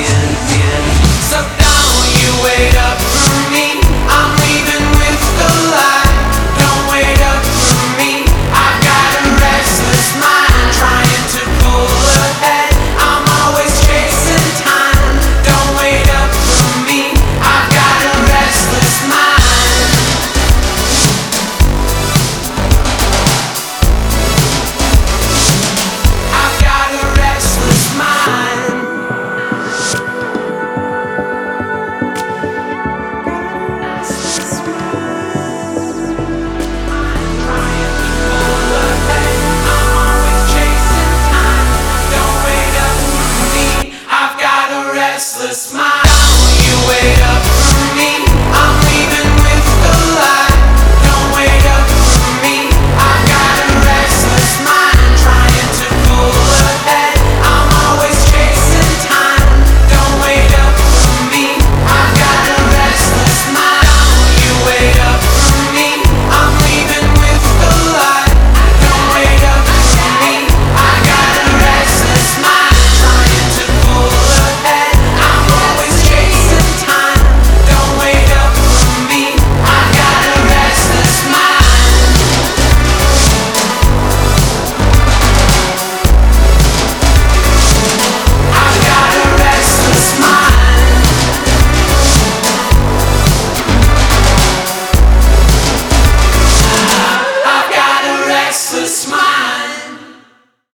So don't you wait up for me, I'm leaving with the light. Don't wait up for me, I've got a restless mind, trying to pull ahead, I'm always chasing time. Don't wait up for me, I've got a restless mind. I've got a restless mind. Restless mind, you wait